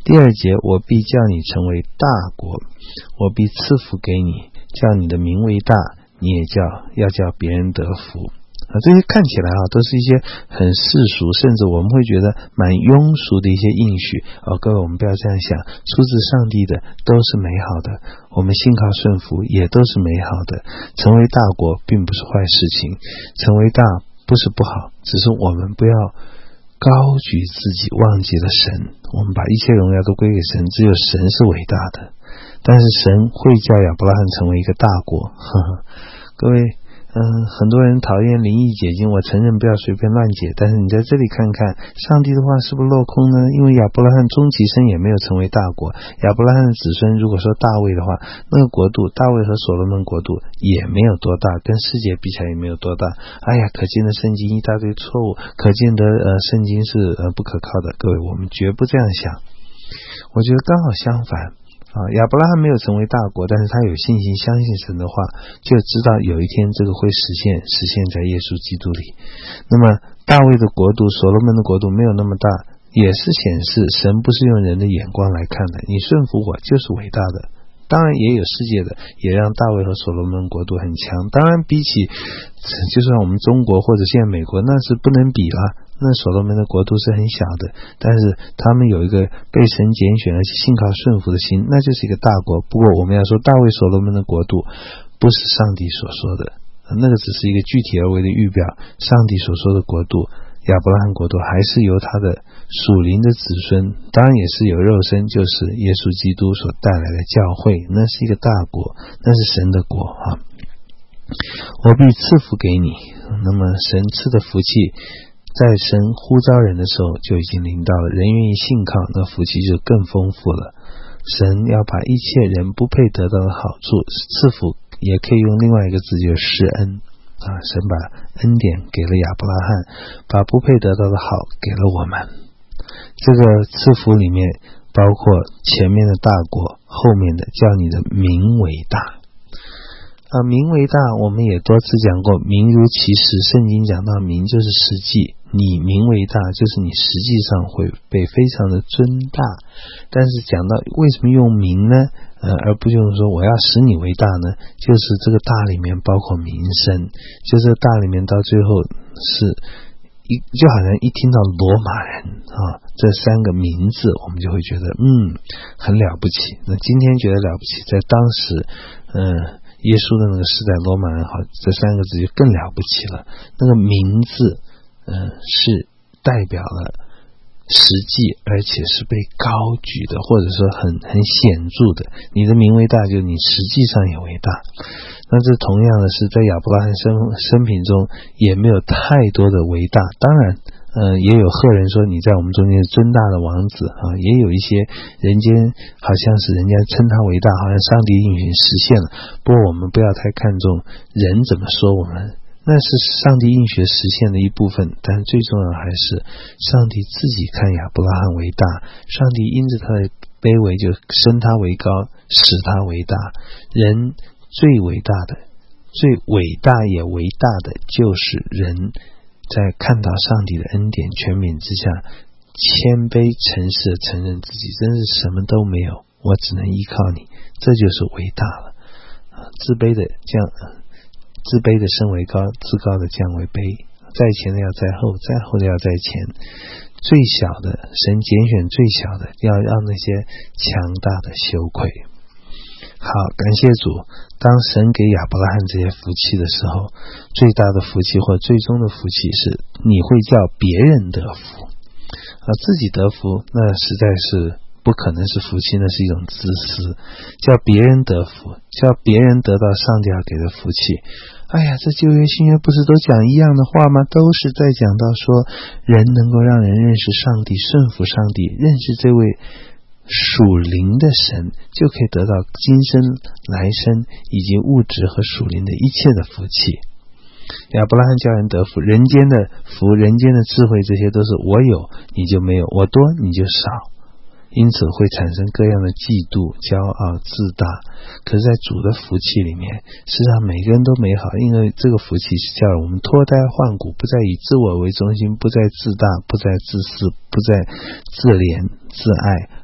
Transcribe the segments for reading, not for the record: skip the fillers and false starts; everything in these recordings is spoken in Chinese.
第2节，我必叫你成为大国，我必赐福给你，叫你的名为大，你也要叫别人得福。这些看起来都是一些很世俗，甚至我们会觉得蛮庸俗的一些应许。各位，我们不要这样想，出自上帝的都是美好的，我们信靠顺服也都是美好的。成为大国并不是坏事情，成为大不是不好，只是我们不要高举自己，忘记了神。我们把一切荣耀都归给神，只有神是伟大的。但是神会叫亚伯拉罕成为一个大国。各位，很多人讨厌灵异解经，我承认不要随便乱解，但是你在这里看看，上帝的话是不是落空呢？因为亚伯拉罕终其生也没有成为大国，亚伯拉罕的子孙如果说大卫的话，那个国度大卫和所罗门国度也没有多大，跟世界比起来也没有多大。可见的圣经一大堆错误，可见的圣经是不可靠的。各位，我们绝不这样想。我觉得刚好相反。亚伯拉罕没有成为大国，但是他有信心相信神的话，就知道有一天这个会实现在耶稣基督里。那么大卫的国度，所罗门的国度没有那么大，也是显示神不是用人的眼光来看的，你顺服我就是伟大的。当然也有世界的，也让大卫和所罗门国度很强。当然比起就算我们中国或者现在美国，那是不能比了。那所罗门的国度是很小的，但是他们有一个被神拣选而且信靠顺服的心，那就是一个大国。不过我们要说大卫所罗门的国度不是上帝所说的，那个只是一个具体而为的预表。上帝所说的国度，亚伯拉罕国度还是由他的属灵的子孙，当然也是有肉身，就是耶稣基督所带来的教会，那是一个大国，那是神的国我必赐福给你。那么神赐的福气在神呼召人的时候就已经临到了，人愿意信靠，那福气就更丰富了。神要把一切人不配得到的好处赐福，也可以用另外一个字，就是施恩神把恩典给了亚伯拉罕，把不配得到的好给了我们。这个赐福里面包括前面的大国，后面的叫你的名为大。名为大我们也多次讲过，名如其实，圣经讲到名就是实际，你名为大就是你实际上会被非常的尊大。但是讲到为什么用名呢而不就是说我要使你为大呢？就是这个大里面包括名声，就是大里面到最后是就好像一听到罗马人这3个名字，我们就会觉得很了不起。那今天觉得了不起，在当时耶稣的那个时代，罗马人这3个字就更了不起了。那个名字是代表了实际，而且是被高举的，或者说很显著的。你的名为大，就是你实际上也为大。那这同样的是在亚伯拉罕生平中也没有太多的为大。当然也有赫人说你在我们中间是尊大的王子也有一些人间好像是人家称他为大，好像上帝应许实现了。不过我们不要太看重人怎么说我们，那是上帝应许实现的一部分，但最重要还是上帝自己看亚伯拉罕为大，上帝因着他的卑微就升他为高，使他为大。人最伟大的，最伟大也伟大的就是人在看到上帝的恩典权柄之下，谦卑诚实的承认自己真是什么都没有，我只能依靠你，这就是伟大了。自卑的升为高，自高的降为卑，在前的要在后，在后的要在前。最小的神拣选最小的，要让那些强大的羞愧。好，感谢主。当神给亚伯拉罕这些福气的时候，最大的福气或最终的福气是你会叫别人得福自己得福那实在是不可能是福气，那是一种自私。叫别人得福，叫别人得到上帝要给的福气。这旧约新约不是都讲一样的话吗？都是在讲到说人能够让人认识上帝，顺服上帝，认识这位属灵的神，就可以得到今生来生以及物质和属灵的一切的福气。亚伯拉罕叫人得福，人间的福，人间的智慧，这些都是我有你就没有，我多你就少，因此会产生各样的嫉妒、骄傲、自大。可是在主的福气里面，事实上每个人都美好，因为这个福气是叫我们脱胎换骨，不再以自我为中心，不再自大，不再自私，不再自怜自爱，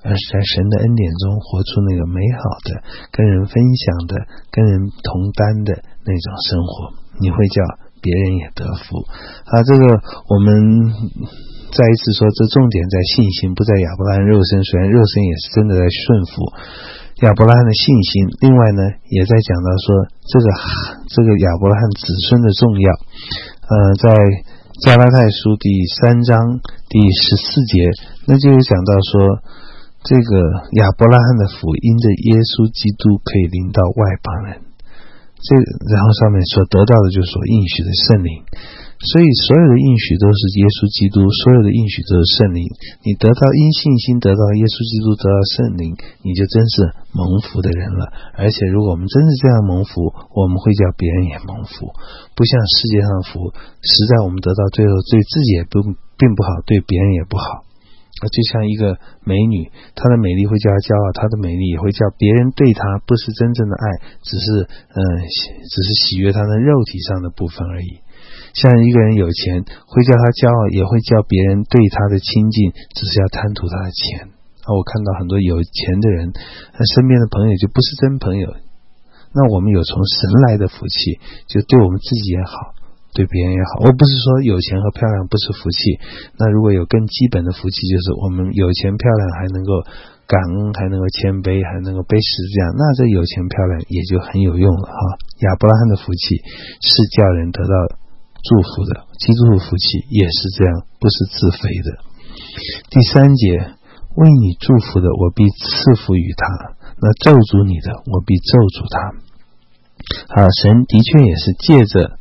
而是在神的恩典中活出那个美好的、跟人分享的、跟人同担的那种生活，你会叫别人也得福。这个我们再一次说，这重点在信心，不在亚伯拉罕肉身，虽然肉身也是真的在顺服亚伯拉罕的信心，另外呢也在讲到说这个亚伯拉罕子孙的重要。在加拉太书第3章第14节，那就有讲到说，这个亚伯拉罕的福因着耶稣基督可以临到外邦人，然后上面所得到的就是所应许的圣灵。所以所有的应许都是耶稣基督，所有的应许都是圣灵。你得到因信心得到耶稣基督，得到圣灵，你就真是蒙福的人了。而且如果我们真是这样蒙福，我们会叫别人也蒙福，不像世界上的福，实在我们得到最后对自己也并不好，对别人也不好。就像一个美女，她的美丽会叫她骄傲，她的美丽也会叫别人对她不是真正的爱，只是喜悦她的肉体上的部分而已。像一个人有钱，会叫他骄傲，也会叫别人对他的亲近，只是要贪图他的钱。我看到很多有钱的人，身边的朋友就不是真朋友。那我们有从神来的福气，就对我们自己也好，对别人也好。我不是说有钱和漂亮不是福气，那如果有更基本的福气，就是我们有钱漂亮还能够感恩，还能够谦卑，还能够背十字架，那这有钱漂亮也就很有用了亚伯拉罕的福气是叫人得到祝福的，基督的福气也是这样，不是自肥的。第3节，为你祝福的，我必赐福于他；那咒诅你的，我必咒诅他。神的确也是借着，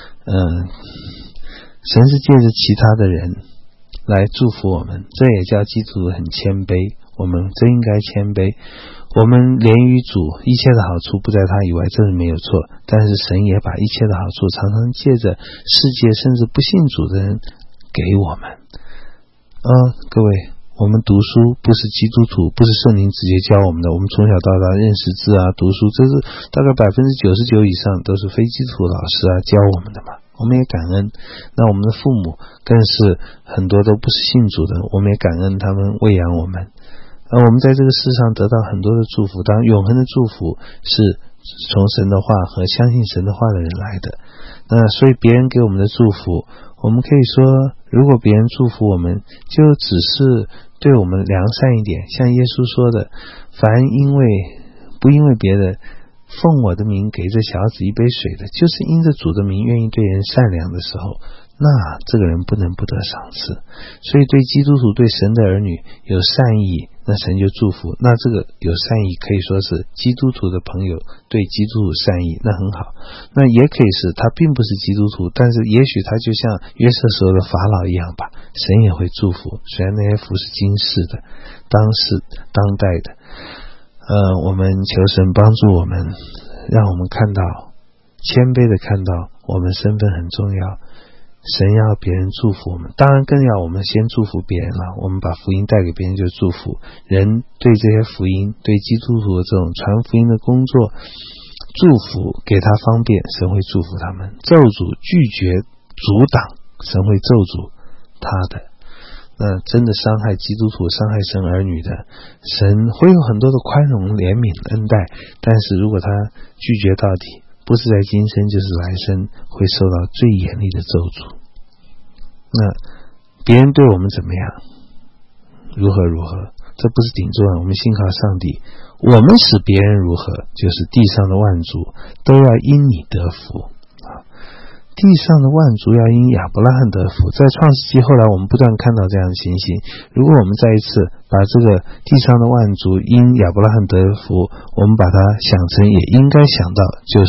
神是借着其他的人来祝福我们，这也叫基督徒很谦卑。我们真应该谦卑。我们连于主一切的好处不在他以外，这是没有错，但是神也把一切的好处常常借着世界甚至不信主的人给我们。各位，我们读书不是基督徒，不是圣灵直接教我们的，我们从小到大认识字读书，这是大概99%以上都是非基督徒老师教我们的嘛。我们也感恩，那我们的父母更是很多都不是信主的，我们也感恩他们喂养我们。我们在这个世上得到很多的祝福，当然永恒的祝福是从神的话和相信神的话的人来的。那所以别人给我们的祝福，我们可以说，如果别人祝福我们，就只是对我们良善一点，像耶稣说的，凡不因为别的奉我的名给这小子一杯水的，就是因着主的名愿意对人善良的时候，那这个人不能不得赏赐。所以对基督徒对神的儿女有善意，那神就祝福。那这个有善意可以说是基督徒的朋友对基督徒善意，那很好。那也可以是他并不是基督徒，但是也许他就像约瑟时候的法老一样吧，神也会祝福。虽然那些福是今世的、当代的，我们求神帮助我们，让我们看到谦卑的看到我们身份很重要。神要别人祝福我们，当然更要我们先祝福别人了。我们把福音带给别人就祝福人，对这些福音，对基督徒的这种传福音的工作，祝福给他方便，神会祝福他们；咒诅拒绝阻挡，神会咒诅他的。那真的伤害基督徒、伤害神儿女的，神会有很多的宽容、怜悯、恩待，但是如果他拒绝到底，不是在今生就是来生，会受到最严厉的咒诅。那别人对我们怎么样，如何，这不是顶撞，我们信靠上帝，我们使别人如何，就是地上的万族都要因你得福。地上的万族要因亚伯拉罕得福。在创世纪后来我们不断看到这样的情形，如果我们再一次把这个地上的万族因亚伯拉罕得福，我们把它想成也应该想到，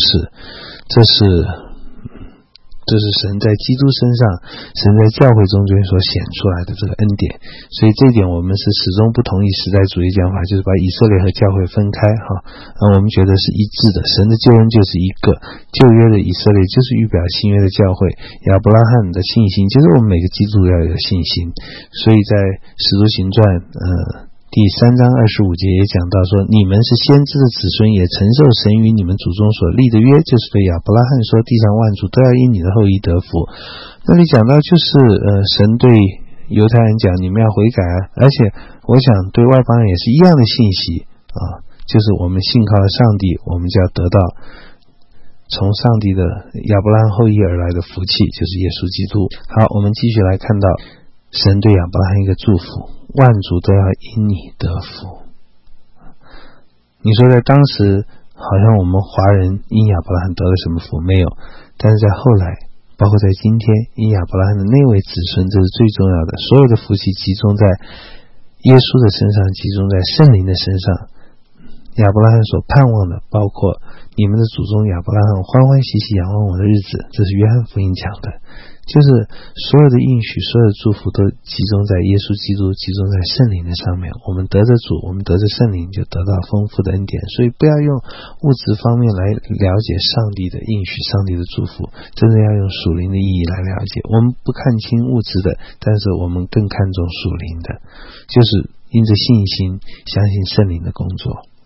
这是神在基督身上，神在教会中间所显出来的这个恩典。所以这一点我们是始终不同意时代主义讲法，就是把以色列和教会分开我们觉得是一致的，神的救恩就是一个，旧约的以色列就是预表新约的教会，亚伯拉罕的信心就是我们每个基督徒要有信心。所以在使徒行传第3章25节也讲到说，你们是先知的子孙，也承受神与你们祖宗所立的约，就是对亚伯拉罕说，地上万族都要因你的后裔得福。那里讲到就是神对犹太人讲你们要悔改啊，而且我想对外邦人也是一样的信息啊，就是我们信靠了上帝，我们就要得到从上帝的亚伯拉罕后裔而来的福气，就是耶稣基督。好，我们继续来看到神对亚伯拉罕一个祝福，万族都要因你得福。你说在当时好像我们华人因亚伯拉罕得了什么福？没有，但是在后来包括在今天，因亚伯拉罕的那位子孙，这是最重要的，所有的福气集中在耶稣的身上，集中在圣灵的身上。亚伯拉罕所盼望的包括你们的祖宗亚伯拉罕欢欢喜喜仰望我的日子，这是约翰福音讲的，就是所有的应许，所有的祝福都集中在耶稣基督，集中在圣灵的上面。我们得着主，我们得着圣灵，就得到丰富的恩典。所以不要用物质方面来了解上帝的应许，上帝的祝福，真的要用属灵的意义来了解。我们不看轻物质的，但是我们更看重属灵的，就是因着信心相信圣灵的工作。